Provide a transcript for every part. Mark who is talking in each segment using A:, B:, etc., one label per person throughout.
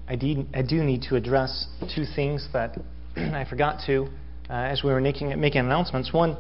A: I do need to address two things that I forgot to as we were making announcements. One,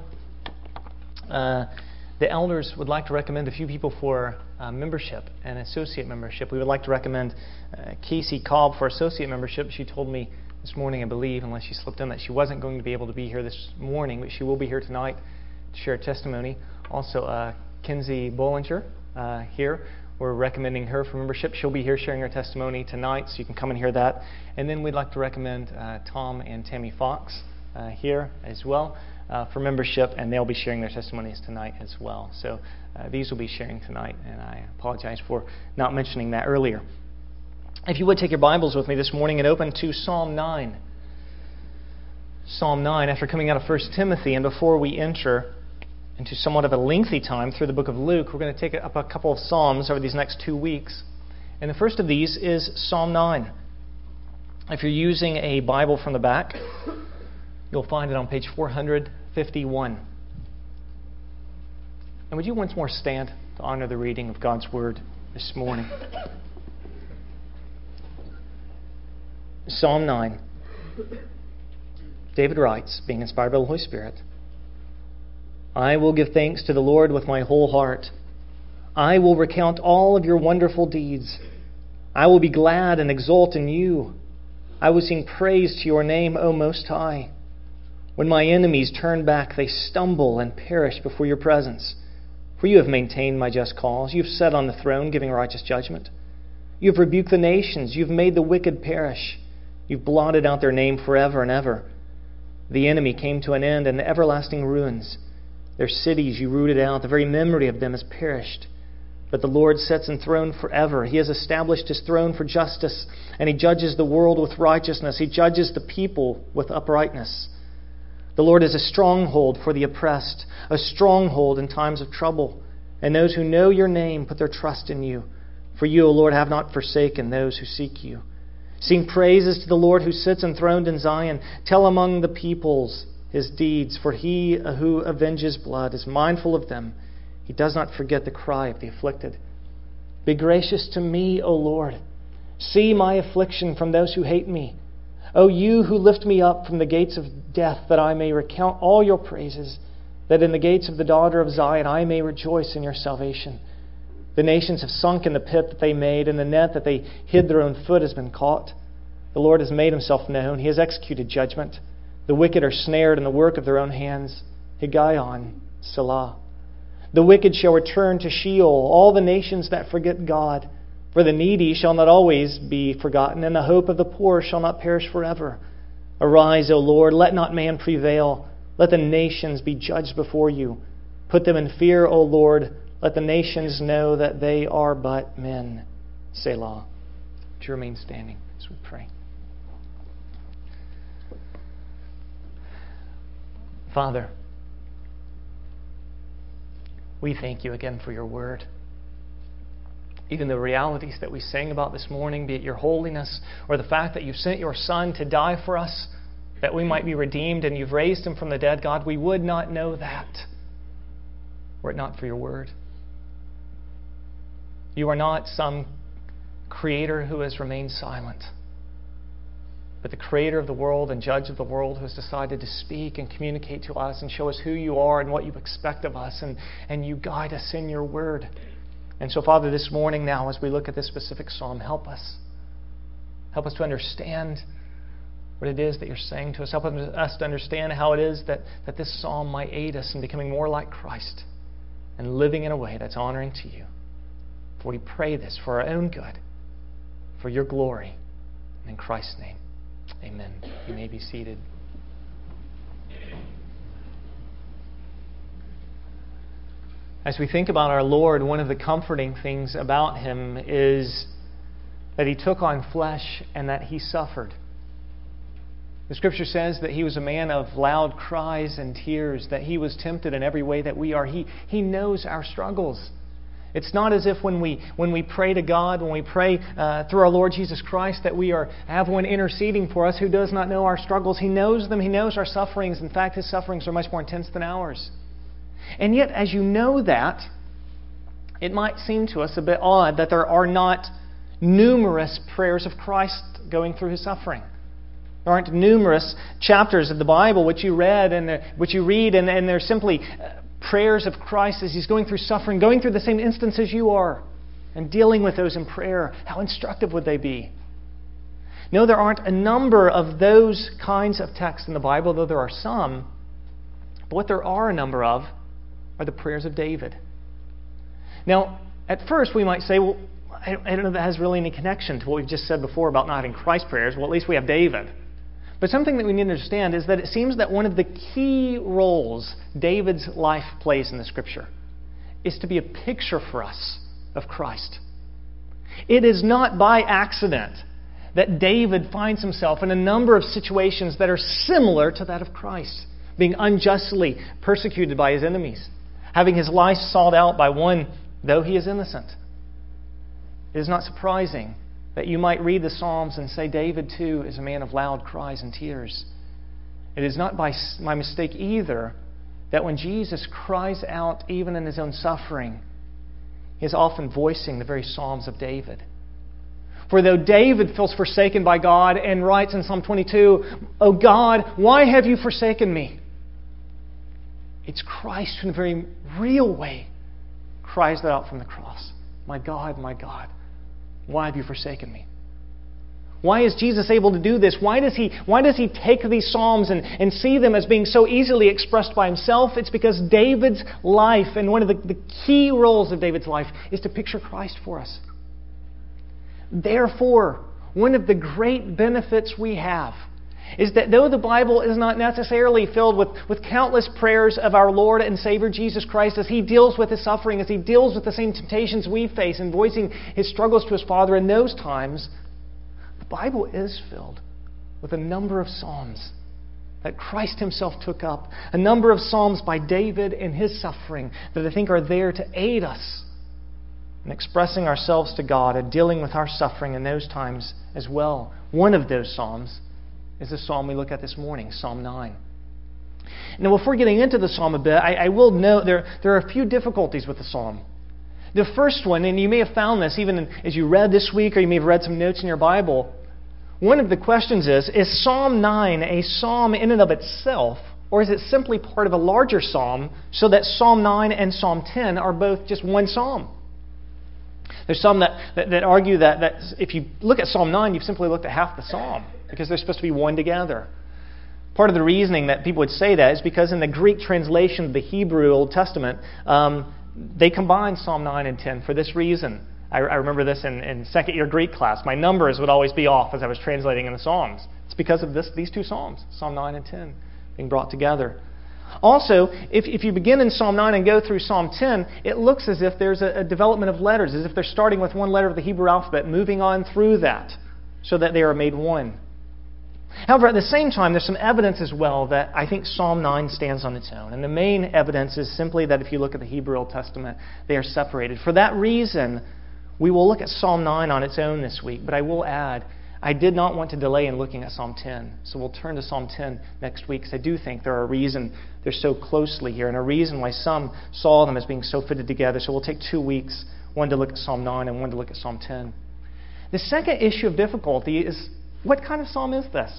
A: the elders would like to recommend a few people for membership and associate membership. We would like to recommend Casey Cobb for associate membership. She told me this morning, I believe, unless she slipped in, that she wasn't going to be able to be here this morning, but she will be here tonight to share a testimony. Also, Kinsey Bollinger here. We're recommending her for membership. She'll be here sharing her testimony tonight, so you can come and hear that. And then we'd like to recommend Tom and Tammy Fox here as well for membership, and they'll be sharing their testimonies tonight as well. So these will be sharing tonight, and I apologize for not mentioning that earlier. If you would take your Bibles with me this morning and open to Psalm 9. Psalm 9, after coming out of 1 Timothy, and before we enter into somewhat of a lengthy time through the book of Luke, we're going to take up a couple of Psalms over these next 2 weeks. And the first of these is Psalm 9. If you're using a Bible from the back, you'll find it on page 451. And would you once more stand to honor the reading of God's Word this morning? Psalm 9. David writes, being inspired by the Holy Spirit, I will give thanks to the Lord with my whole heart. I will recount all of your wonderful deeds. I will be glad and exult in you. I will sing praise to your name, O Most High. When my enemies turn back, they stumble and perish before your presence. For you have maintained my just cause. You have sat on the throne, giving righteous judgment. You have rebuked the nations. You have made the wicked perish. You've blotted out their name forever and ever. The enemy came to an end in everlasting ruins. Their cities you rooted out. The very memory of them has perished. But the Lord sits enthroned forever. He has established His throne for justice, and He judges the world with righteousness. He judges the people with uprightness. The Lord is a stronghold for the oppressed, a stronghold in times of trouble. And those who know your name put their trust in you. For you, O Lord, have not forsaken those who seek you. Sing praises to the Lord who sits enthroned in Zion. Tell among the peoples His deeds, for He who avenges blood is mindful of them. He does not forget the cry of the afflicted. Be gracious to me, O Lord. See my affliction from those who hate me. O you who lift me up from the gates of death, that I may recount all your praises, that in the gates of the daughter of Zion I may rejoice in your salvation. The nations have sunk in the pit that they made, and the net that they hid their own foot has been caught. The Lord has made Himself known. He has executed judgment. The wicked are snared in the work of their own hands. Higgaion, Selah. The wicked shall return to Sheol, all the nations that forget God. For the needy shall not always be forgotten, and the hope of the poor shall not perish forever. Arise, O Lord, let not man prevail. Let the nations be judged before you. Put them in fear, O Lord. Let the nations know that they are but men. Selah. To remain standing as we pray. Father, we thank you again for your word. Even the realities that we sang about this morning, be it your holiness or the fact that you sent your Son to die for us, that we might be redeemed, and you've raised Him from the dead, God, we would not know that were it not for your word. You are not some creator who has remained silent, but the creator of the world and judge of the world who has decided to speak and communicate to us and show us who you are and what you expect of us, and you guide us in your word. And so, Father, this morning now, as we look at this specific psalm, help us. Help us to understand what it is that you're saying to us. Help us to understand how it is that this psalm might aid us in becoming more like Christ and living in a way that's honoring to you. For we pray this for our own good, for your glory, and in Christ's name. Amen. You may be seated. As we think about our Lord, one of the comforting things about Him is that He took on flesh and that He suffered. The Scripture says that He was a man of loud cries and tears, that He was tempted in every way that we are. He knows our struggles. It's not as if when we pray to God, when we pray through our Lord Jesus Christ, that we have one interceding for us who does not know our struggles. He knows them. He knows our sufferings. In fact, His sufferings are much more intense than ours. And yet, as you know that, it might seem to us a bit odd that there are not numerous prayers of Christ going through His suffering. There aren't numerous chapters of the Bible which you read and which you read, and they're simply prayers of Christ as He's going through suffering, going through the same instances you are, and dealing with those in prayer. How instructive would they be? No, there aren't a number of those kinds of texts in the Bible, though there are some. But what there are a number of are the prayers of David. Now, at first we might say, well, I don't know if that has really any connection to what we've just said before about not having Christ prayers. Well, at least we have David. But something that we need to understand is that it seems that one of the key roles David's life plays in the Scripture is to be a picture for us of Christ. It is not by accident that David finds himself in a number of situations that are similar to that of Christ, being unjustly persecuted by his enemies, having his life sought out by one, though he is innocent. It is not surprising that you might read the Psalms and say David too is a man of loud cries and tears. It is not by mistake either that when Jesus cries out even in His own suffering, He is often voicing the very Psalms of David. For though David feels forsaken by God and writes in Psalm 22, "O God, why have you forsaken me?" It's Christ who in a very real way cries that out from the cross. My God, why have you forsaken me?" Why is Jesus able to do this? Why does he take these Psalms and see them as being so easily expressed by himself? It's because David's life, and one of the key roles of David's life, is to picture Christ for us. Therefore, one of the great benefits we have is that though the Bible is not necessarily filled with countless prayers of our Lord and Savior Jesus Christ as He deals with His suffering, as He deals with the same temptations we face and voicing His struggles to His Father in those times, the Bible is filled with a number of Psalms that Christ Himself took up, a number of Psalms by David in his suffering that I think are there to aid us in expressing ourselves to God and dealing with our suffering in those times as well. One of those Psalms is the Psalm we look at this morning, Psalm 9. Now, before getting into the Psalm a bit, I will note there are a few difficulties with the Psalm. The first one, and you may have found this even as you read this week, or you may have read some notes in your Bible, one of the questions is Psalm 9 a psalm in and of itself, or is it simply part of a larger psalm so that Psalm 9 and Psalm 10 are both just one psalm? There's some that argue that if you look at Psalm 9, you've simply looked at half the psalm, because they're supposed to be one together. Part of the reasoning that people would say that is because in the Greek translation of the Hebrew Old Testament, they combine Psalm 9 and 10 for this reason. I remember this in second-year Greek class. My numbers would always be off as I was translating in the Psalms. It's because of these two Psalms, Psalm 9 and 10, being brought together. Also, if you begin in Psalm 9 and go through Psalm 10, it looks as if there's a development of letters, as if they're starting with one letter of the Hebrew alphabet, moving on through that, so that they are made one. However, at the same time, there's some evidence as well that I think Psalm 9 stands on its own. And the main evidence is simply that if you look at the Hebrew Old Testament, they are separated. For that reason, we will look at Psalm 9 on its own this week. But I will add, I did not want to delay in looking at Psalm 10. So we'll turn to Psalm 10 next week, because I do think there are a reason they're so closely here, and a reason why some saw them as being so fitted together. So we'll take 2 weeks, one to look at Psalm 9 and one to look at Psalm 10. The second issue of difficulty is, what kind of psalm is this?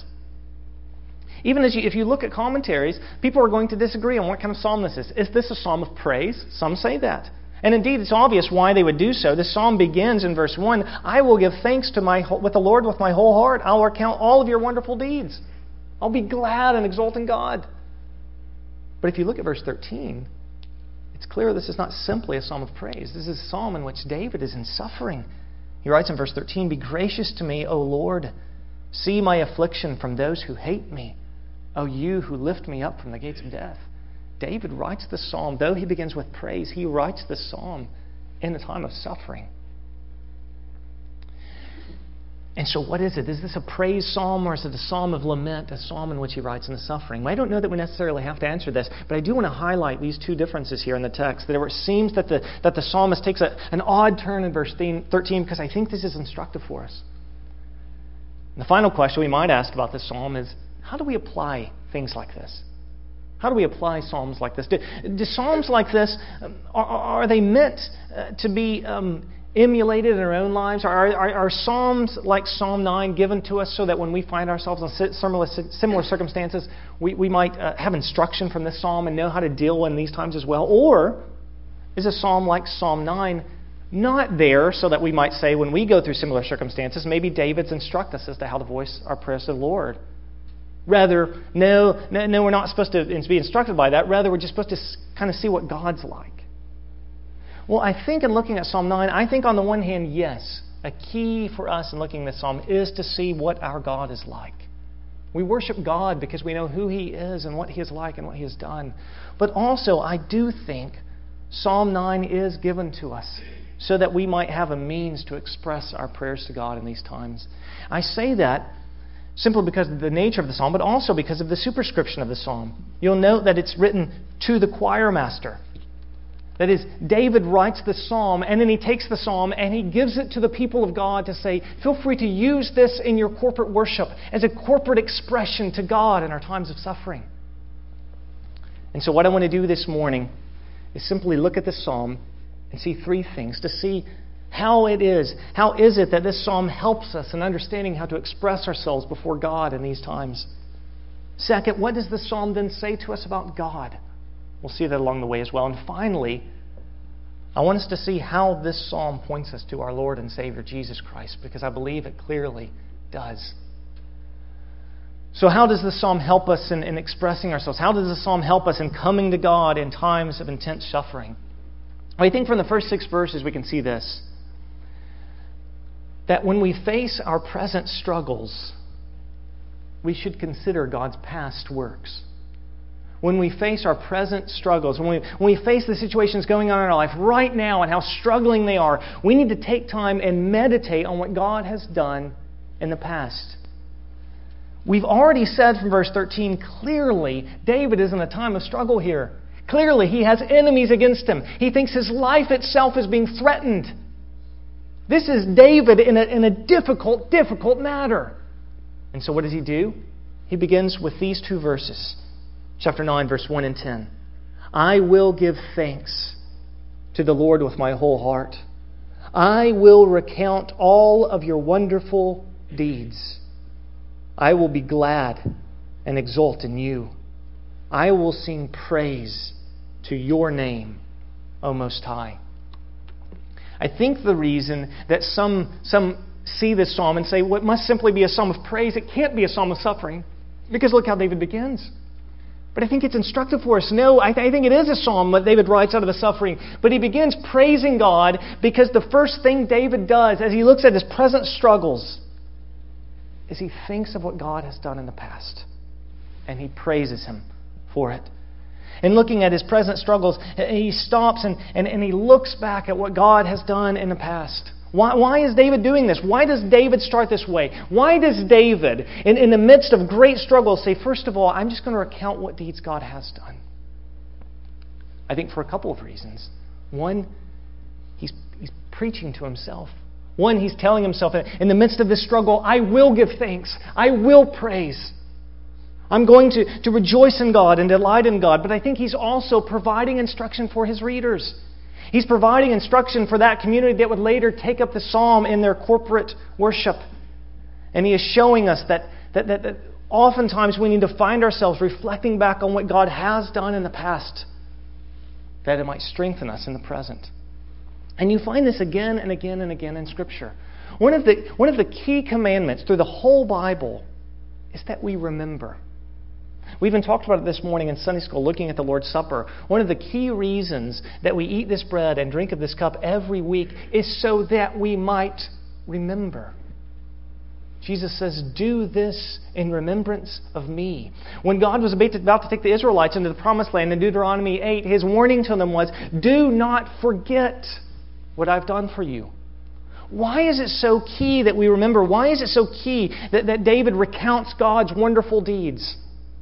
A: Even if you look at commentaries, people are going to disagree on what kind of psalm this is. Is this a psalm of praise? Some say that. And indeed, it's obvious why they would do so. This psalm begins in verse 1, "I will give thanks with the Lord with my whole heart. I'll recount all of your wonderful deeds. I'll be glad and exult in God." But if you look at verse 13, it's clear this is not simply a psalm of praise. This is a psalm in which David is in suffering. He writes in verse 13, "Be gracious to me, O Lord. See my affliction from those who hate me. O you who lift me up from the gates of death." David writes the psalm, though he begins with praise, he writes the psalm in a time of suffering. And so what is it? Is this a praise psalm, or is it a psalm of lament, a psalm in which he writes in the suffering? Well, I don't know that we necessarily have to answer this, but I do want to highlight these two differences here in the text. That it seems that the psalmist takes an odd turn in verse 13, because I think this is instructive for us. And the final question we might ask about this psalm is, how do we apply things like this? How do we apply psalms like this? Do psalms like this, are they meant to be emulated in our own lives? Are Psalms like Psalm 9 given to us so that when we find ourselves in similar circumstances, we might have instruction from this psalm and know how to deal in these times as well? Or is a psalm like Psalm 9 not there so that we might say when we go through similar circumstances, maybe David's instruct us as to how to voice our prayers to the Lord? Rather, no, we're not supposed to be instructed by that. Rather, we're just supposed to kind of see what God's like. Well, I think in looking at Psalm 9, I think on the one hand, yes, a key for us in looking at this psalm is to see what our God is like. We worship God because we know who He is and what He is like and what He has done. But also, I do think Psalm 9 is given to us so that we might have a means to express our prayers to God in these times. I say that simply because of the nature of the psalm, but also because of the superscription of the psalm. You'll note that it's written to the choir master. That is, David writes the psalm, and then he takes the psalm and he gives it to the people of God to say, feel free to use this in your corporate worship as a corporate expression to God in our times of suffering. And so what I want to do this morning is simply look at this psalm and see three things, to see how is it that this psalm helps us in understanding how to express ourselves before God in these times. Second, what does the psalm then say to us about God? We'll see that along the way as well. And finally, I want us to see how this psalm points us to our Lord and Savior Jesus Christ, because I believe it clearly does. So how does the psalm help us in expressing ourselves? How does the psalm help us in coming to God in times of intense suffering? I think from the first 6 verses we can see this, that when we face our present struggles, we should consider God's past works. When we face our present struggles, when we face the situations going on in our life right now and how struggling they are, we need to take time and meditate on what God has done in the past. We've already said from verse 13, clearly David is in a time of struggle here. Clearly he has enemies against him. He thinks his life itself is being threatened. This is David in a difficult matter. And so what does he do? He begins with these 2 verses. Chapter 9, verse 1 and 10. I will give thanks to the Lord with my whole heart. I will recount all of your wonderful deeds. I will be glad and exult in you. I will sing praise to your name, O Most High. I think the reason that some see this psalm and say, well, it must simply be a psalm of praise. It can't be a psalm of suffering. Because look how David begins. But I think it's instructive for us. No, I think it is a psalm that David writes out of the suffering. But he begins praising God because the first thing David does as he looks at his present struggles is he thinks of what God has done in the past. And he praises Him for it. In looking at his present struggles, he stops and he looks back at what God has done in the past. Why is David doing this? Why does David start this way? Why does David, in the midst of great struggles, say, first of all, I'm just going to recount what deeds God has done? I think for a couple of reasons. One, he's preaching to himself. One, he's telling himself, in the midst of this struggle, I will give thanks. I will praise. I'm going to rejoice in God and delight in God. But I think he's also providing instruction for his readers. He's providing instruction for that community that would later take up the psalm in their corporate worship. And he is showing us that oftentimes we need to find ourselves reflecting back on what God has done in the past, that it might strengthen us in the present. And you find this again and again and again in Scripture. One of the key commandments through the whole Bible is that we remember. We even talked about it this morning in Sunday school, looking at the Lord's Supper. One of the key reasons that we eat this bread and drink of this cup every week is so that we might remember. Jesus says, do this in remembrance of me. When God was about to take the Israelites into the Promised Land in Deuteronomy 8, His warning to them was, do not forget what I've done for you. Why is it so key that we remember? Why is it so key that David recounts God's wonderful deeds?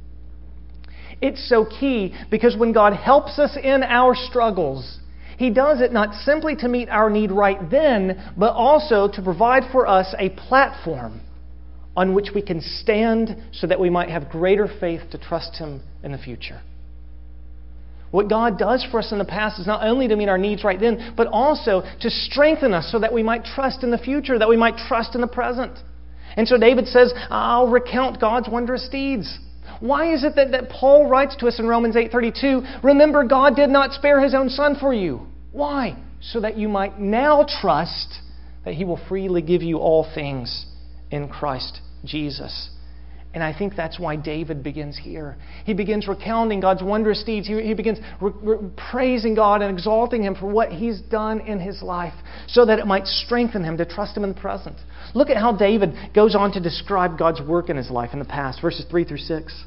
A: It's so key because when God helps us in our struggles, He does it not simply to meet our need right then, but also to provide for us a platform on which we can stand so that we might have greater faith to trust Him in the future. What God does for us in the past is not only to meet our needs right then, but also to strengthen us so that we might trust in the future, that we might trust in the present. And so David says, I'll recount God's wondrous deeds. Why is it that Paul writes to us in Romans 8:32, remember God did not spare His own Son for you? Why? So that you might now trust that He will freely give you all things in Christ Jesus. And I think that's why David begins here. He begins recounting God's wondrous deeds. He begins praising God and exalting Him for what He's done in his life so that it might strengthen him to trust Him in the present. Look at how David goes on to describe God's work in his life in the past, verses 3 through 6.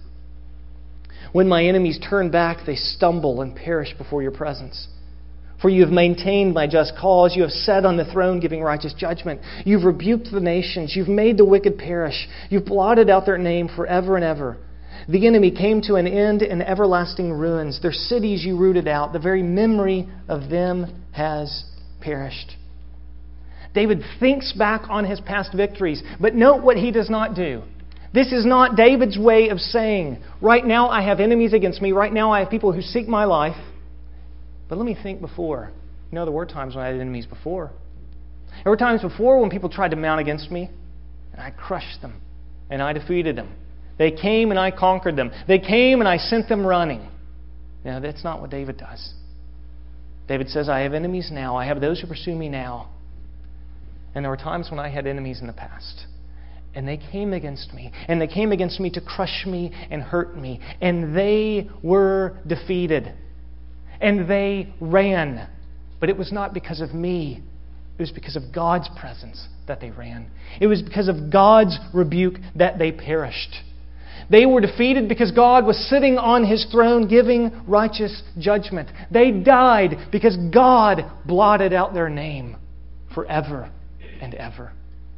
A: When my enemies turn back, they stumble and perish before your presence. For you have maintained my just cause. You have sat on the throne giving righteous judgment. You've rebuked the nations. You've made the wicked perish. You've blotted out their name forever and ever. The enemy came to an end in everlasting ruins. Their cities you rooted out. The very memory of them has perished. David thinks back on his past victories, but note what he does not do. This is not David's way of saying, right now I have enemies against me. Right now I have people who seek my life. But let me think before. You know, there were times when I had enemies before. There were times before when people tried to mount against me, and I crushed them, and I defeated them. They came and I conquered them. They came and I sent them running. Now, that's not what David does. David says, I have enemies now. I have those who pursue me now. And there were times when I had enemies in the past. And they came against me. And they came against me to crush me and hurt me. And they were defeated. And they ran. But it was not because of me. It was because of God's presence that they ran. It was because of God's rebuke that they perished. They were defeated because God was sitting on His throne giving righteous judgment. They died because God blotted out their name forever and ever.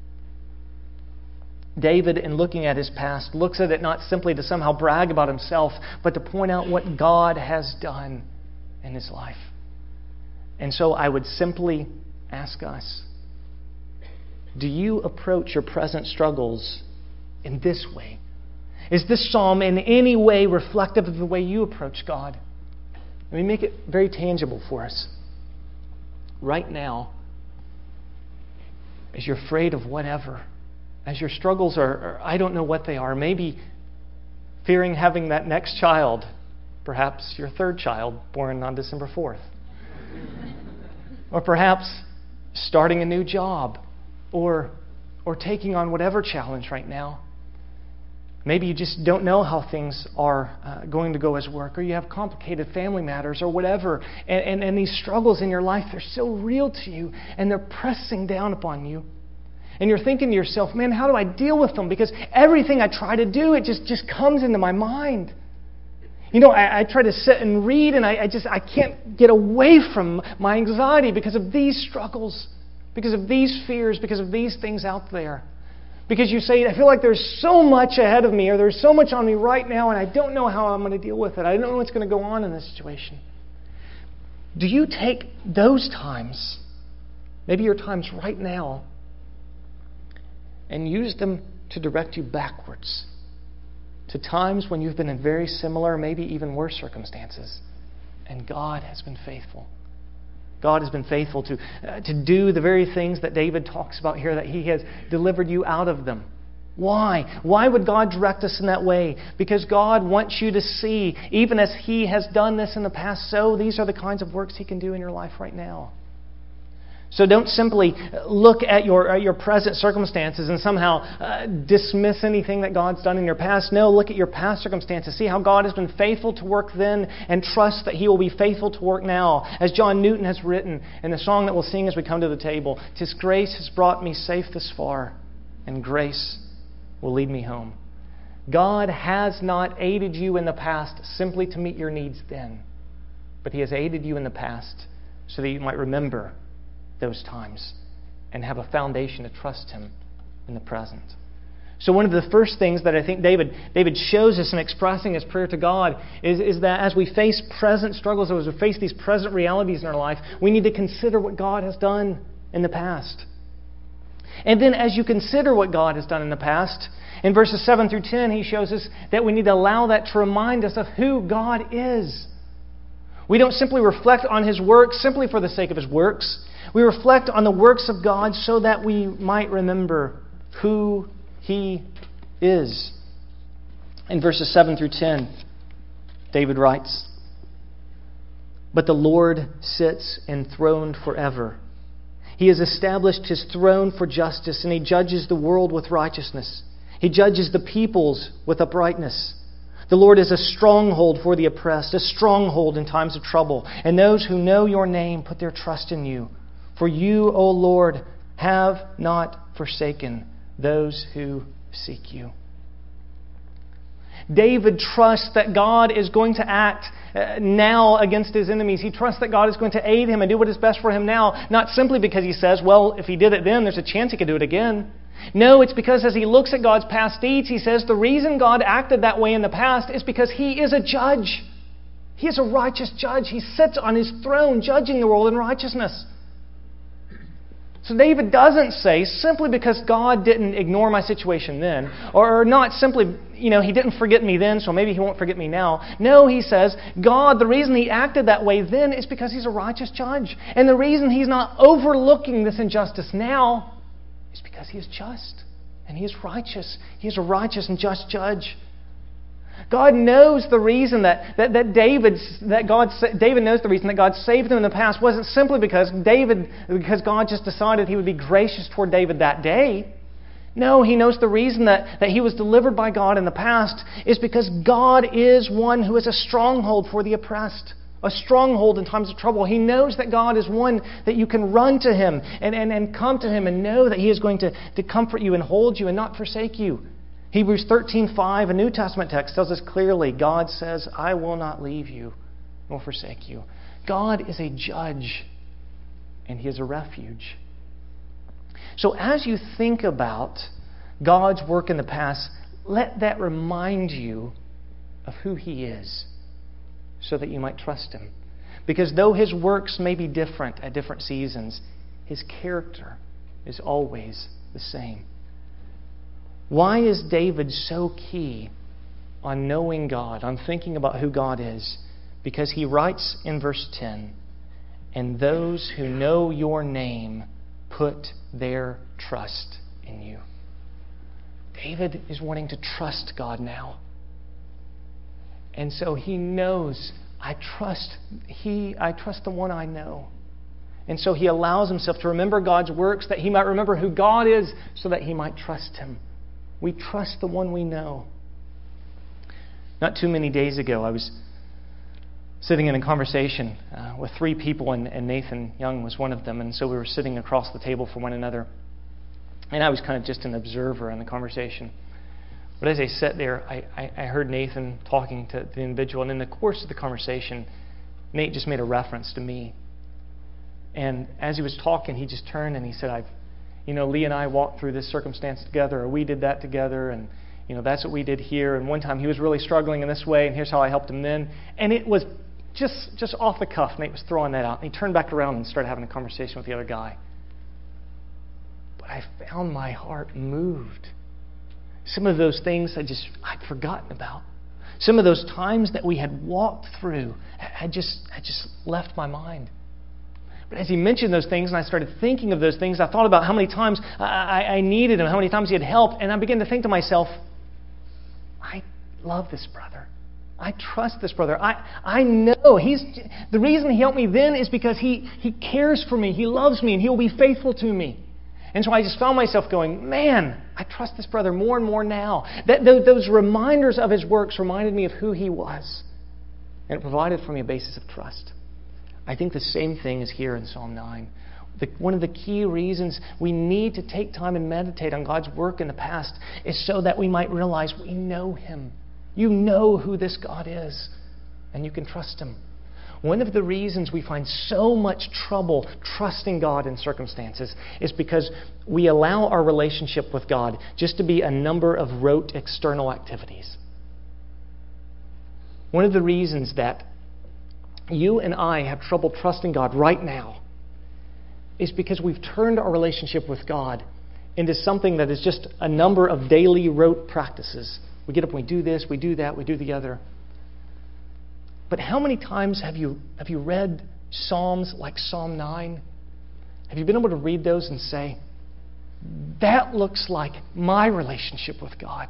A: David, in looking at his past, looks at it not simply to somehow brag about himself, but to point out what God has done in his life. And so I would simply ask us, do you approach your present struggles in this way? Is this psalm in any way reflective of the way you approach God? Let me make it very tangible for us. Right now, as you're afraid of whatever, as your struggles are I don't know what they are, maybe fearing having that next child, perhaps your third child born on December 4th. Or perhaps starting a new job or taking on whatever challenge right now. Maybe you just don't know how things are going to go as work, or you have complicated family matters or whatever. And these struggles in your life, they're so real to you and they're pressing down upon you. And you're thinking to yourself, man, how do I deal with them? Because everything I try to do, it just comes into my mind. You know, I try to sit and read, and I can't get away from my anxiety because of these struggles, because of these fears, because of these things out there. Because you say, I feel like there's so much ahead of me, or there's so much on me right now, and I don't know how I'm going to deal with it. I don't know what's going to go on in this situation. Do you take those times, maybe your times right now, and use them to direct you backwards to times when you've been in very similar, maybe even worse circumstances, and God has been faithful? God has been faithful to do the very things that David talks about here, that He has delivered you out of them. Why? Why would God direct us in that way? Because God wants you to see, even as He has done this in the past, so these are the kinds of works He can do in your life right now. So don't simply look at your present circumstances and somehow dismiss anything that God's done in your past. No, look at your past circumstances. See how God has been faithful to work then, and trust that He will be faithful to work now. As John Newton has written in the song that we'll sing as we come to the table, "'Tis grace has brought me safe this far, and grace will lead me home." God has not aided you in the past simply to meet your needs then, but He has aided you in the past so that you might remember those times and have a foundation to trust Him in the present. So one of the first things that I think David shows us in expressing his prayer to God is that as we face present struggles, as we face these present realities in our life, we need to consider what God has done in the past. And then as you consider what God has done in the past, in verses 7 through 10, he shows us that we need to allow that to remind us of who God is. We don't simply reflect on His works simply for the sake of His works. We reflect on the works of God so that we might remember who He is. In verses 7 through 10, David writes, "But the Lord sits enthroned forever. He has established His throne for justice, and He judges the world with righteousness. He judges the peoples with uprightness. The Lord is a stronghold for the oppressed, a stronghold in times of trouble. And those who know Your name put their trust in You. For You, O Lord, have not forsaken those who seek You." David trusts that God is going to act now against his enemies. He trusts that God is going to aid him and do what is best for him now, not simply because he says, well, if he did it then, there's a chance he could do it again. No, it's because as he looks at God's past deeds, he says the reason God acted that way in the past is because He is a judge. He is a righteous judge. He sits on His throne judging the world in righteousness. So David doesn't say, simply because God didn't ignore my situation then, or not simply, He didn't forget me then, so maybe He won't forget me now. No, he says, God, the reason He acted that way then is because He's a righteous judge. And the reason He's not overlooking this injustice now is because He is just and He is righteous. He is a righteous and just judge. God knows the reason David knows the reason that God saved him in the past wasn't simply because God just decided He would be gracious toward David that day. No, He knows the reason that he was delivered by God in the past is because God is one who is a stronghold for the oppressed, a stronghold in times of trouble. He knows that God is one that you can run to Him and come to Him and know that He is going to comfort you and hold you and not forsake you. Hebrews 13:5, a New Testament text, tells us clearly, God says, I will not leave you nor forsake you. God is a judge and He is a refuge. So as you think about God's work in the past, let that remind you of who He is so that you might trust Him. Because though His works may be different at different seasons, His character is always the same. Why is David so key on knowing God, on thinking about who God is? Because he writes in verse 10, "And those who know Your name put their trust in You." David is wanting to trust God now. And so he knows, I trust the one I know. And so he allows himself to remember God's works that he might remember who God is so that he might trust Him. We trust the one we know. Not too many days ago, I was sitting in a conversation with three people, and Nathan Young was one of them. And so we were sitting across the table from one another. And I was kind of just an observer in the conversation. But as I sat there, I heard Nathan talking to the individual. And in the course of the conversation, Nate just made a reference to me. And as he was talking, he just turned and he said, Lee and I walked through this circumstance together, or we did that together, and that's what we did here. And one time he was really struggling in this way, and here's how I helped him then. And it was just off the cuff. Nate was throwing that out. And he turned back around and started having a conversation with the other guy. But I found my heart moved. Some of those things I'd forgotten about. Some of those times that we had walked through had just left my mind. But as he mentioned those things and I started thinking of those things, I thought about how many times I needed him, how many times he had helped, and I began to think to myself, I love this brother. I trust this brother. I know the reason he helped me then is because he cares for me, he loves me, and he'll be faithful to me. And so I just found myself going, man, I trust this brother more and more now. Those reminders of his works reminded me of who he was. And it provided for me a basis of trust. I think the same thing is here in Psalm 9. One of the key reasons we need to take time and meditate on God's work in the past is so that we might realize we know Him. You know who this God is, and you can trust Him. One of the reasons we find so much trouble trusting God in circumstances is because we allow our relationship with God just to be a number of rote external activities. One of the reasons that you and I have trouble trusting God right now is because we've turned our relationship with God into something that is just a number of daily rote practices. We get up and we do this, we do that, we do the other. But how many times have you read Psalms like Psalm 9? Have you been able to read those and say, that looks like my relationship with God?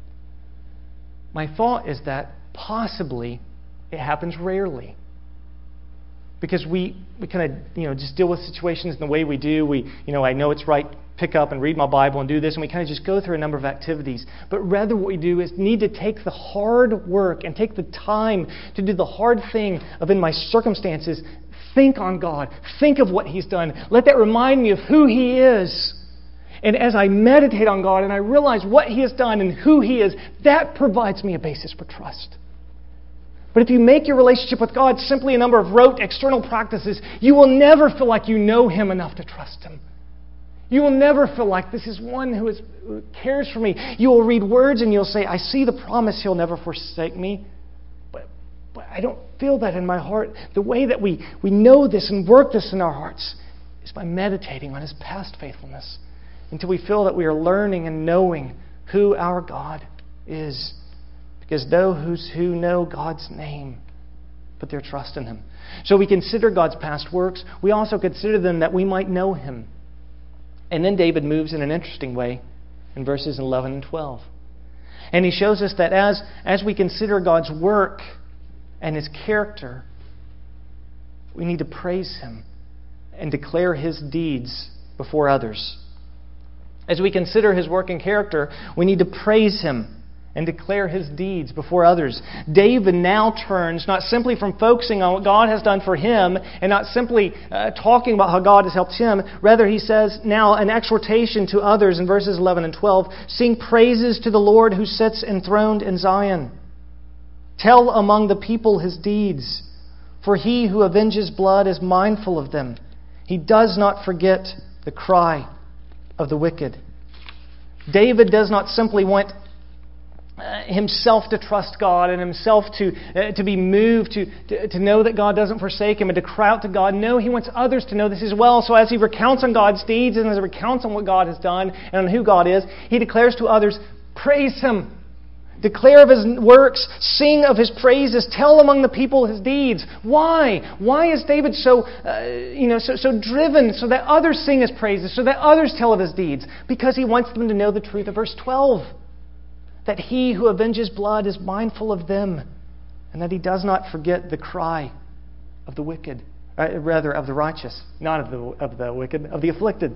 A: My thought is that possibly it happens rarely. Because we kind of just deal with situations in the way we do. I know it's right, pick up and read my Bible and do this, and we kind of just go through a number of activities. But rather what we do is need to take the hard work and take the time to do the hard thing of, in my circumstances, think on God. Think of what He's done. Let that remind me of who He is. And as I meditate on God and I realize what He has done and who He is, that provides me a basis for trust. But if you make your relationship with God simply a number of rote external practices, you will never feel like you know Him enough to trust Him. You will never feel like this is one who cares for me. You will read words and you'll say, I see the promise He'll never forsake me. But I don't feel that in my heart. The way that we know this and work this in our hearts is by meditating on His past faithfulness until we feel that we are learning and knowing who our God is. Because those who know God's name put their trust in Him. So we consider God's past works. We also consider them that we might know Him. And then David moves in an interesting way in verses 11 and 12. And he shows us that as we consider God's work and His character, we need to praise Him and declare His deeds before others. As we consider His work and character, we need to praise Him and declare His deeds before others. David now turns not simply from focusing on what God has done for him and not simply talking about how God has helped him. Rather, he says now an exhortation to others in verses 11 and 12. Sing praises to the Lord who sits enthroned in Zion. Tell among the people His deeds. For He who avenges blood is mindful of them. He does not forget the cry of the wicked. David does not simply want himself to trust God and himself to be moved to know that God doesn't forsake him and to cry out to God. No, he wants others to know this as well. So as he recounts on God's deeds and as he recounts on what God has done and on who God is, he declares to others, praise Him. Declare of His works, sing of His praises, tell among the people His deeds. Why? Why is David so driven so that others sing His praises, so that others tell of His deeds? Because he wants them to know the truth of verse 12. That He who avenges blood is mindful of them, and that He does not forget the cry of the wicked, rather of the righteous, not of the wicked, of the afflicted.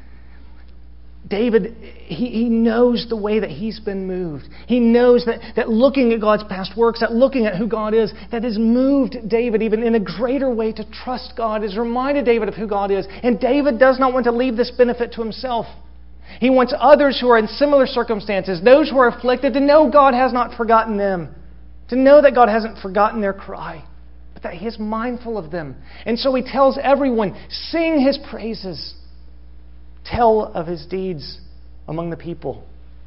A: David, he knows the way that he's been moved. He knows that looking at God's past works, that looking at who God is, that has moved David even in a greater way to trust God, has reminded David of who God is. And David does not want to leave this benefit to himself. He wants others who are in similar circumstances, those who are afflicted, to know God has not forgotten them. To know that God hasn't forgotten their cry, but that He is mindful of them. And so he tells everyone, sing His praises. Tell of His deeds among the people.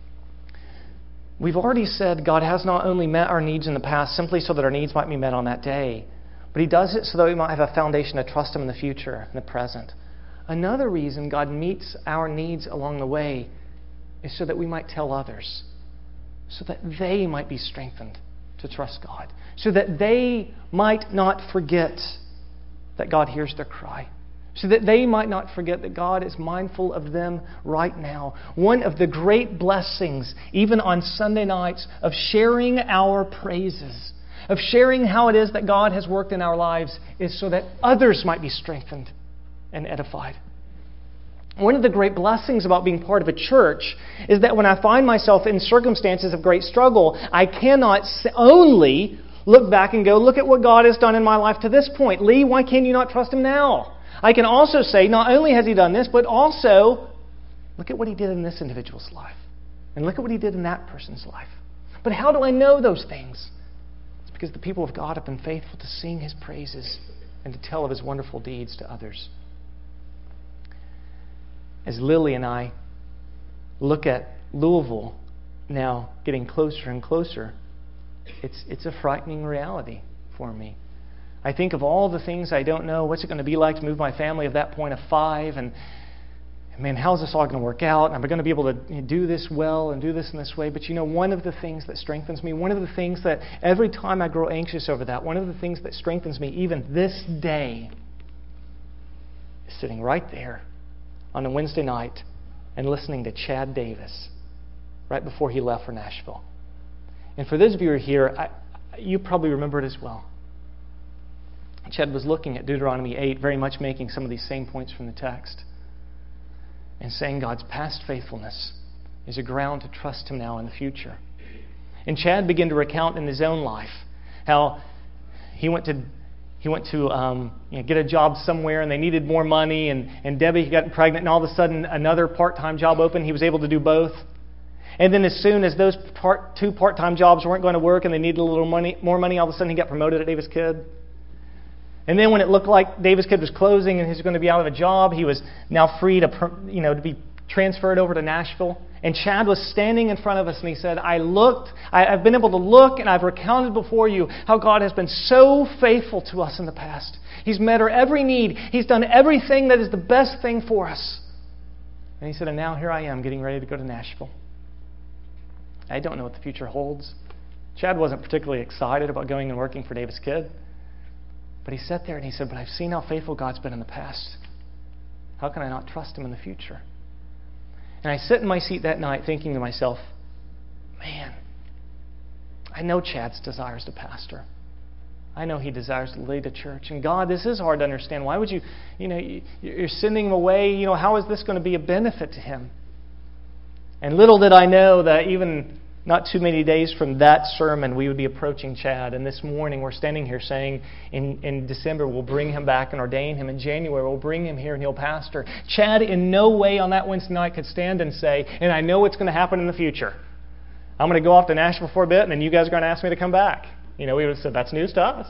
A: We've already said God has not only met our needs in the past simply so that our needs might be met on that day, but He does it so that we might have a foundation to trust Him in the future, in the present. Another reason God meets our needs along the way is so that we might tell others, so that they might be strengthened to trust God, so that they might not forget that God hears their cry, so that they might not forget that God is mindful of them right now. One of the great blessings, even on Sunday nights, of sharing our praises, of sharing how it is that God has worked in our lives, is so that others might be strengthened and edified. One of the great blessings about being part of a church is that when I find myself in circumstances of great struggle, I cannot only look back and go, look at what God has done in my life to this point. Lee, why can you not trust Him now? I can also say, not only has He done this, but also, look at what He did in this individual's life. And look at what He did in that person's life. But how do I know those things? It's because the people of God have been faithful to sing His praises and to tell of His wonderful deeds to others. As Lily and I look at Louisville now getting closer and closer, it's a frightening reality for me. I think of all the things I don't know. What's it going to be like to move my family of that point of 5? And man, how's this all going to work out? Am I going to be able to do this well and do this in this way? But one of the things that strengthens me, one of the things that every time I grow anxious over that, one of the things that strengthens me even this day is sitting right there on a Wednesday night and listening to Chad Davis right before he left for Nashville. And for those of you who are here, you probably remember it as well. Chad was looking at Deuteronomy 8, very much making some of these same points from the text, and saying God's past faithfulness is a ground to trust Him now in the future. And Chad began to recount in his own life how he went to get a job somewhere, and they needed more money, and Debbie got pregnant, and all of a sudden another part-time job opened. He was able to do both. And then as soon as those two part-time jobs weren't going to work and they needed a little more money, all of a sudden he got promoted at Davis Kidd. And then when it looked like Davis Kidd was closing and he was going to be out of a job, he was now free to be transferred over to Nashville. And Chad was standing in front of us and he said, I've been able to look and I've recounted before you how God has been so faithful to us in the past. He's met our every need. He's done everything that is the best thing for us. And he said, and now here I am getting ready to go to Nashville. I don't know what the future holds. Chad wasn't particularly excited about going and working for Davis Kidd. But he sat there and he said, but I've seen how faithful God's been in the past. How can I not trust Him in the future? And I sit in my seat that night thinking to myself, man, I know Chad's desires to pastor. I know he desires to lead a church. And God, this is hard to understand. Why would you're sending him away. How is this going to be a benefit to him? And little did I know that even not too many days from that sermon, we would be approaching Chad. And this morning, we're standing here saying, in December, we'll bring him back and ordain him. In January, we'll bring him here and he'll pastor. Chad, in no way on that Wednesday night, could stand and say, and I know what's going to happen in the future. I'm going to go off to Nashville for a bit, and then you guys are going to ask me to come back. We would have said, that's news to us.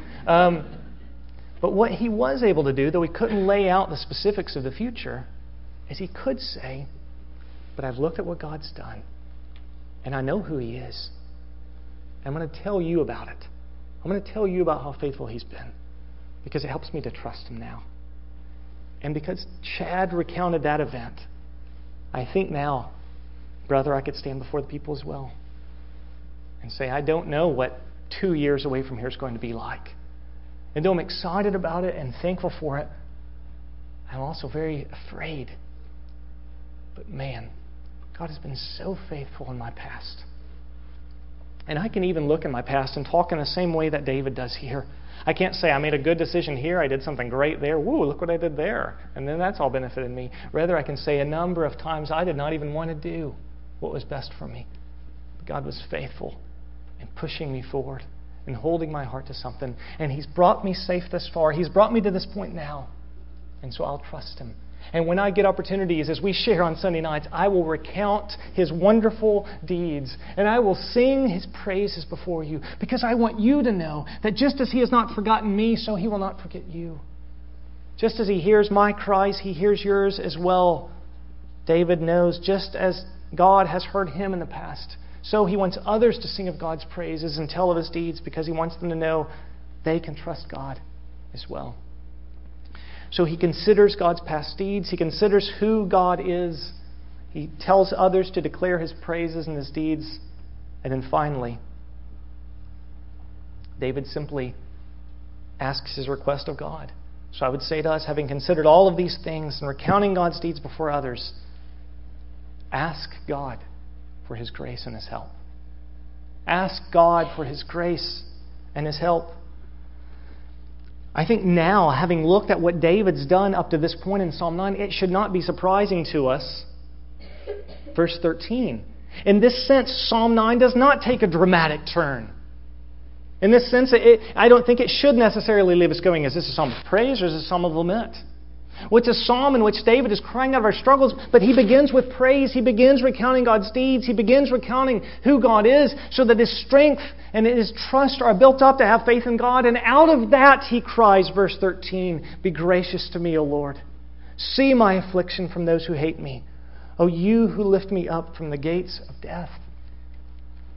A: But what he was able to do, though he couldn't lay out the specifics of the future, is he could say, but I've looked at what God's done. And I know who He is. I'm going to tell you about it. I'm going to tell you about how faithful He's been. Because it helps me to trust Him now. And because Chad recounted that event, I think now, brother, I could stand before the people as well. And say, I don't know what 2 years away from here is going to be like. And though I'm excited about it and thankful for it, I'm also very afraid. But man, God has been so faithful in my past. And I can even look in my past and talk in the same way that David does here. I can't say I made a good decision here, I did something great there, woo, look what I did there, and then that's all benefited me. Rather, I can say a number of times I did not even want to do what was best for me. But God was faithful in pushing me forward and holding my heart to something. And He's brought me safe this far. He's brought me to this point now. And so I'll trust Him. And when I get opportunities, as we share on Sunday nights, I will recount His wonderful deeds. And I will sing His praises before you. Because I want you to know that just as He has not forgotten me, so He will not forget you. Just as He hears my cries, He hears yours as well. David knows just as God has heard him in the past, so he wants others to sing of God's praises and tell of His deeds because he wants them to know they can trust God as well. So he considers God's past deeds. He considers who God is. He tells others to declare His praises and His deeds. And then finally, David simply asks his request of God. So I would say to us, having considered all of these things and recounting God's deeds before others, ask God for His grace and His help. Ask God for His grace and His help. I think now, having looked at what David's done up to this point in Psalm 9, it should not be surprising to us. Verse 13. In this sense, Psalm 9 does not take a dramatic turn. In this sense, I don't think it should necessarily leave us going, is this a psalm of praise or is this a psalm of lament? Well, it's a psalm in which David is crying out of our struggles, but he begins with praise. He begins recounting God's deeds. He begins recounting who God is so that his strength and his trust are built up to have faith in God. And out of that he cries, verse 13, be gracious to me, O Lord. See my affliction from those who hate me. O you who lift me up from the gates of death.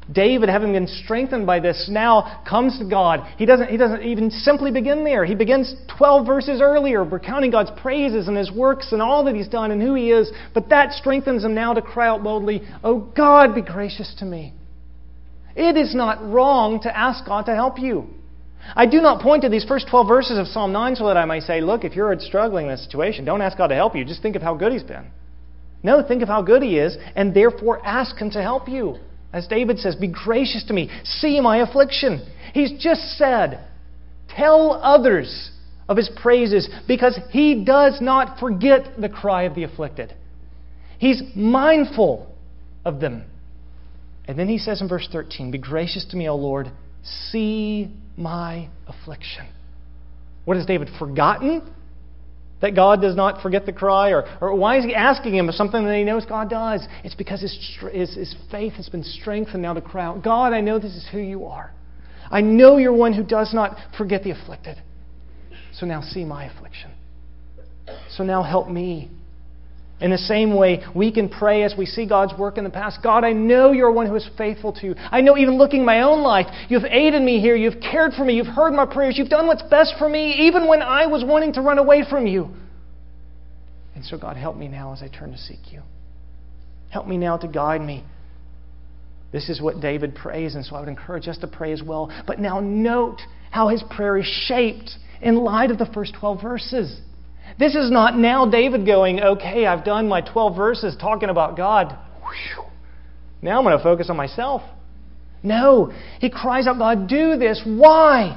A: David, having been strengthened by this, now comes to God. He doesn't even simply begin there. He begins 12 verses earlier, recounting God's praises and His works and all that He's done and who He is. But that strengthens him now to cry out boldly, "Oh God, be gracious to me." It is not wrong to ask God to help you. I do not point to these first 12 verses of Psalm 9 so that I might say, look, if you're struggling in this situation, don't ask God to help you. Just think of how good He's been. No, think of how good He is, and therefore ask Him to help you. As David says, "Be gracious to me. See my affliction." He's just said, tell others of His praises, because He does not forget the cry of the afflicted. He's mindful of them. And then He says in verse 13, "Be gracious to me, O Lord. See my affliction." What has David forgotten? That God does not forget the cry? Or why is he asking Him of something that he knows God does? It's because his faith has been strengthened now to cry out, "God, I know this is who You are. I know You're one who does not forget the afflicted. So now see my affliction. So now help me." In the same way, we can pray as we see God's work in the past. "God, I know You're one who is faithful to You. I know even looking at my own life, You've aided me here. You've cared for me. You've heard my prayers. You've done what's best for me, even when I was wanting to run away from You. And so, God, help me now as I turn to seek You. Help me now to guide me." This is what David prays, and so I would encourage us to pray as well. But now note how his prayer is shaped in light of the first 12 verses. This is not now David going, "Okay, I've done my 12 verses talking about God. Whew. Now I'm going to focus on myself." No, he cries out, "God, do this." Why?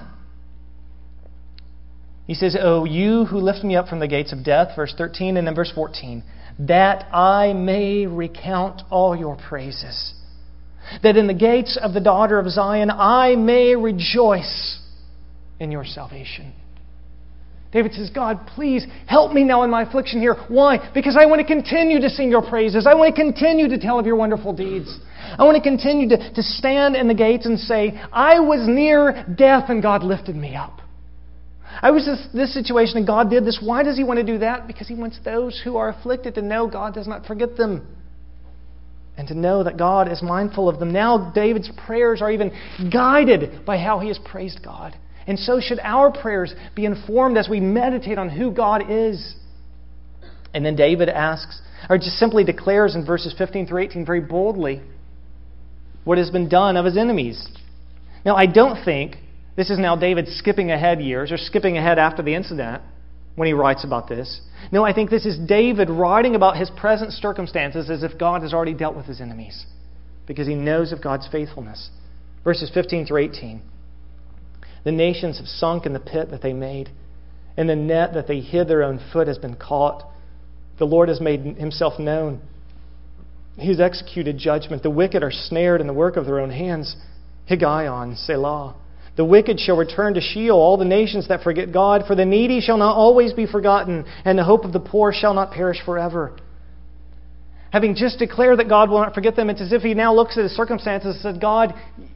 A: He says, "Oh, You who lift me up from the gates of death," verse 13, and then verse 14, "that I may recount all Your praises, that in the gates of the daughter of Zion I may rejoice in Your salvation." David says, "God, please help me now in my affliction here." Why? Because I want to continue to sing Your praises. I want to continue to tell of Your wonderful deeds. I want to continue to stand in the gates and say, "I was near death and God lifted me up. I was in this situation and God did this." Why does He want to do that? Because He wants those who are afflicted to know God does not forget them, and to know that God is mindful of them. Now David's prayers are even guided by how he has praised God. And so should our prayers be informed as we meditate on who God is. And then David asks, or just simply declares in verses 15 through 18 very boldly what has been done of his enemies. Now, I don't think this is now David skipping ahead years or skipping ahead after the incident when he writes about this. No, I think this is David writing about his present circumstances as if God has already dealt with his enemies, because he knows of God's faithfulness. Verses 15 through 18. "The nations have sunk in the pit that they made, and the net that they hid their own foot has been caught. The Lord has made Himself known. He has executed judgment. The wicked are snared in the work of their own hands. Higgaion, Selah. The wicked shall return to Sheol, all the nations that forget God. For the needy shall not always be forgotten, and the hope of the poor shall not perish forever." Having just declared that God will not forget them, it's as if he now looks at his circumstances and says, "God,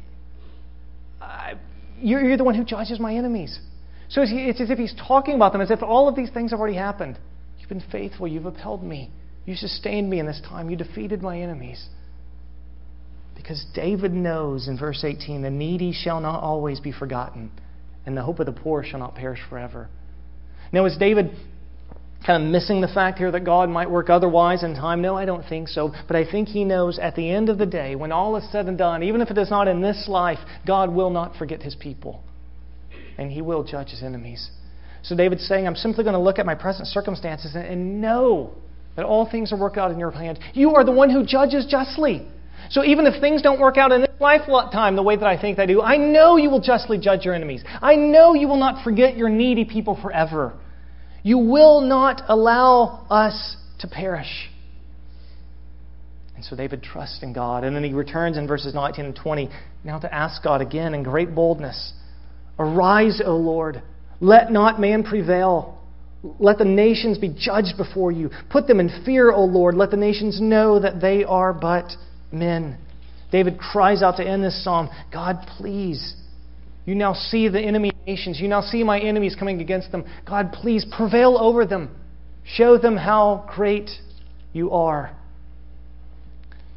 A: You're the one who judges my enemies." So it's as if he's talking about them as if all of these things have already happened. "You've been faithful. You've upheld me. You sustained me in this time. You defeated my enemies." Because David knows in verse 18, "The needy shall not always be forgotten, and the hope of the poor shall not perish forever." Now, is David kind of missing the fact here that God might work otherwise in time? No, I don't think so. But I think he knows at the end of the day, when all is said and done, even if it is not in this life, God will not forget His people. And He will judge His enemies. So David's saying, I'm simply going to look at my present circumstances and know that all things are worked out in Your hand. You are the one who judges justly. So even if things don't work out in this lifetime the way that I think they do, I know You will justly judge Your enemies. I know You will not forget Your needy people forever. You will not allow us to perish. And so David trusts in God. And then he returns in verses 19 and 20 now to ask God again in great boldness, "Arise, O Lord. Let not man prevail. Let the nations be judged before You. Put them in fear, O Lord. Let the nations know that they are but men." David cries out to end this psalm, "God, please. You now see the enemy nations. You now see my enemies coming against them. God, please prevail over them. Show them how great You are."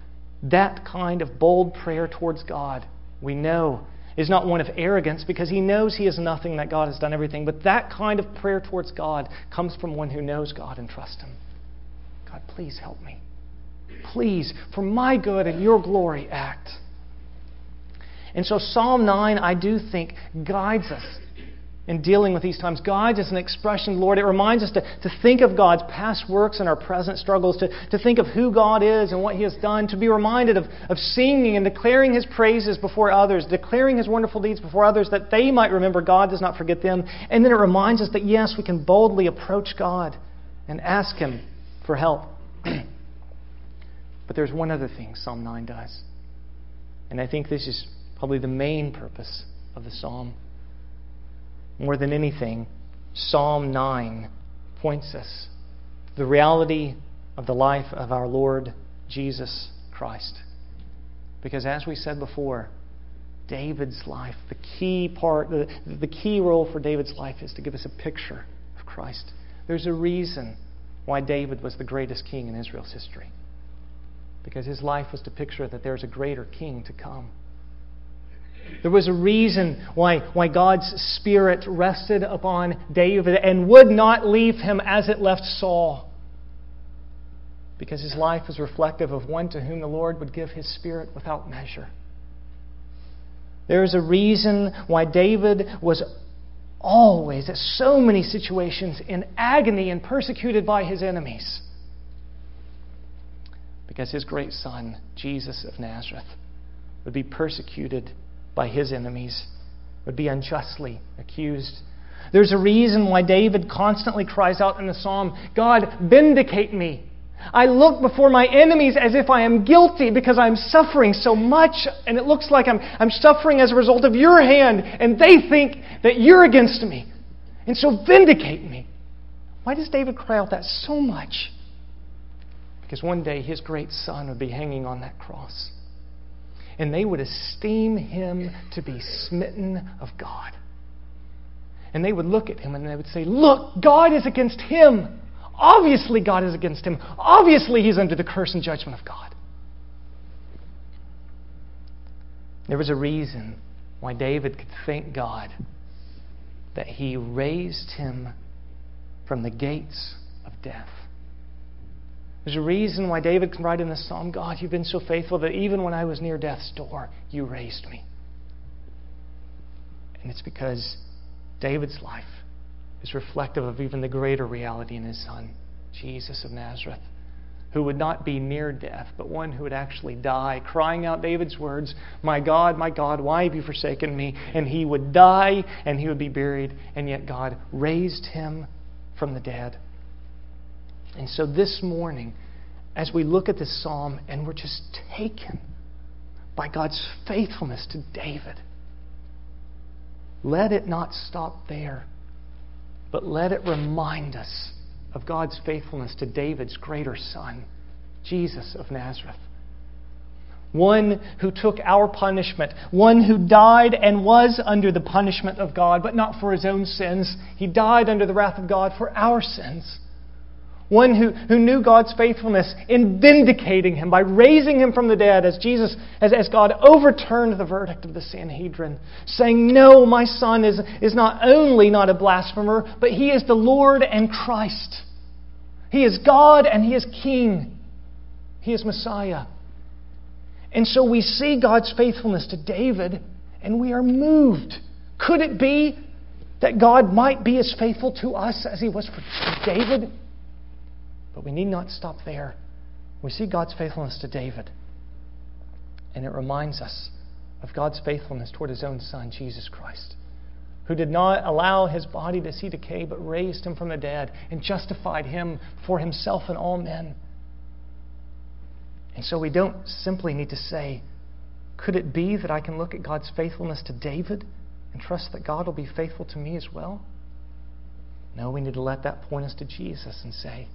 A: That kind of bold prayer towards God, we know, is not one of arrogance because he knows he is nothing, that God has done everything. But that kind of prayer towards God comes from one who knows God and trusts Him. God, please help me. Please, for my good and your glory, act. And so Psalm 9, I do think, guides us in dealing with these times. Guides us in expression, Lord. It reminds us to think of God's past works and our present struggles, to think of who God is and what He has done, to be reminded of singing and declaring His praises before others, declaring His wonderful deeds before others, that they might remember God does not forget them. And then it reminds us that, yes, we can boldly approach God and ask Him for help. But there's one other thing Psalm 9 does. And I think this is probably the main purpose of the psalm. More than anything, Psalm 9 points us to the reality of the life of our Lord Jesus Christ. Because as we said before, David's life, the key role for David's life is to give us a picture of Christ. There's a reason why David was the greatest king in Israel's history. Because his life was to picture that there's a greater king to come. There was a reason why God's Spirit rested upon David and would not leave him as it left Saul. Because his life was reflective of one to whom the Lord would give His Spirit without measure. There is a reason why David was always, at so many situations, in agony and persecuted by his enemies. Because his great son, Jesus of Nazareth, would be persecuted by his enemies, would be unjustly accused. There's a reason why David constantly cries out in the psalm, God, vindicate me. I look before my enemies as if I am guilty because I'm suffering so much, and it looks like I'm suffering as a result of your hand, and they think that you're against me. And so vindicate me. Why does David cry out that so much? Because one day his great son would be hanging on that cross. And they would esteem him to be smitten of God. And they would look at him and they would say, look, God is against him. Obviously God is against him. Obviously he's under the curse and judgment of God. There was a reason why David could thank God that He raised him from the gates of death. There's a reason why David can write in the psalm, God, you've been so faithful that even when I was near death's door, you raised me. And it's because David's life is reflective of even the greater reality in his son, Jesus of Nazareth, who would not be near death, but one who would actually die, crying out David's words, my God, why have you forsaken me? And he would die and he would be buried, and yet God raised him from the dead. And so this morning, as we look at this psalm and we're just taken by God's faithfulness to David, let it not stop there, but let it remind us of God's faithfulness to David's greater son, Jesus of Nazareth. One who took our punishment, one who died and was under the punishment of God, but not for His own sins. He died under the wrath of God for our sins. One who knew God's faithfulness in vindicating Him by raising Him from the dead as God overturned the verdict of the Sanhedrin, saying, no, my son is not only not a blasphemer, but he is the Lord and Christ. He is God and He is King. He is Messiah. And so we see God's faithfulness to David and we are moved. Could it be that God might be as faithful to us as He was for David? But we need not stop there. We see God's faithfulness to David. And it reminds us of God's faithfulness toward His own Son, Jesus Christ, who did not allow His body to see decay, but raised Him from the dead and justified Him for Himself and all men. And so we don't simply need to say, could it be that I can look at God's faithfulness to David and trust that God will be faithful to me as well? No, we need to let that point us to Jesus and say,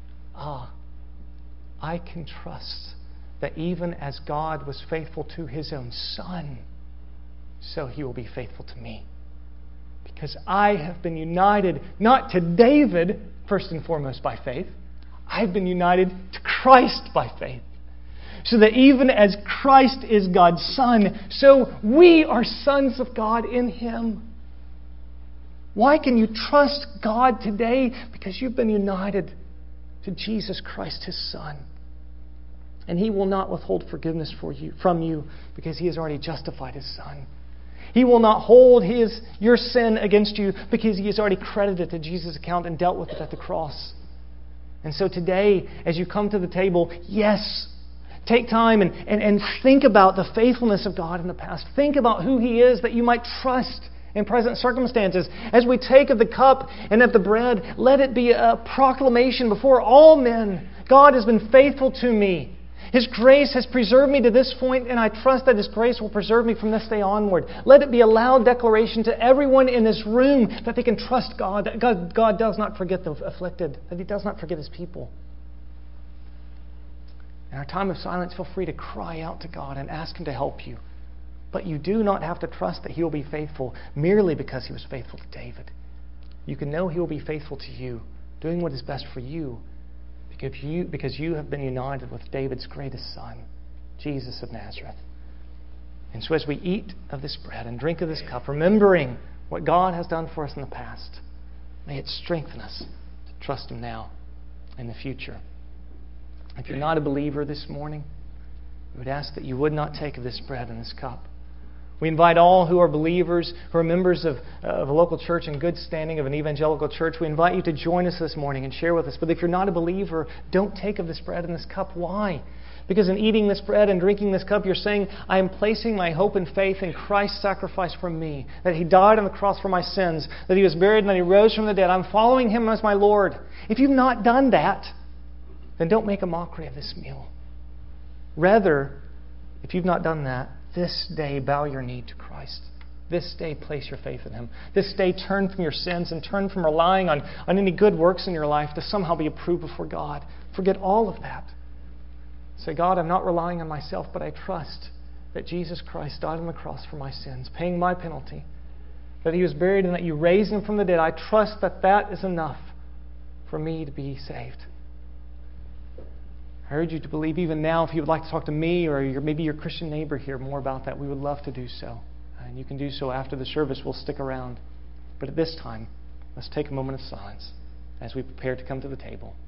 A: I can trust that even as God was faithful to His own Son, so He will be faithful to me. Because I have been united not to David, first and foremost by faith. I've been united to Christ by faith. so that even as Christ is God's Son, so we are sons of God in Him. Why can you trust God today? Because you've been united to Jesus Christ, His Son. And He will not withhold forgiveness from you because He has already justified His Son. He will not hold your sin against you because He has already credited it to Jesus' account and dealt with it at the cross. And so today, as you come to the table, yes, take time and think about the faithfulness of God in the past. Think about who He is that you might trust in present circumstances. As we take of the cup and of the bread, let it be a proclamation before all men. God has been faithful to me. His grace has preserved me to this point, and I trust that His grace will preserve me from this day onward. Let it be a loud declaration to everyone in this room that they can trust God, that God does not forget the afflicted, that He does not forget His people. In our time of silence, feel free to cry out to God and ask Him to help you. But you do not have to trust that He will be faithful merely because He was faithful to David. You can know He will be faithful to you, doing what is best for you, because you have been united with David's greatest son, Jesus of Nazareth. And so as we eat of this bread and drink of this cup, remembering what God has done for us in the past, may it strengthen us to trust Him now and in the future. If you're not a believer this morning, we would ask that you would not take of this bread and this cup. We invite all who are believers, who are members of a local church in good standing of an evangelical church, we invite you to join us this morning and share with us. But if you're not a believer, don't take of this bread and this cup. Why? Because in eating this bread and drinking this cup, you're saying, I am placing my hope and faith in Christ's sacrifice for me, that He died on the cross for my sins, that He was buried and that He rose from the dead. I'm following Him as my Lord. If you've not done that, then don't make a mockery of this meal. Rather, if you've not done that, this day bow your knee to Christ. This day place your faith in Him. This day turn from your sins and turn from relying on any good works in your life to somehow be approved before God. Forget all of that. Say, God, I'm not relying on myself, but I trust that Jesus Christ died on the cross for my sins, paying my penalty, that He was buried and that You raised Him from the dead. I trust that that is enough for me to be saved. I urge you to believe even now. If you would like to talk to me or maybe your Christian neighbor here more about that, we would love to do so. And you can do so after the service. We'll stick around. But at this time, let's take a moment of silence as we prepare to come to the table.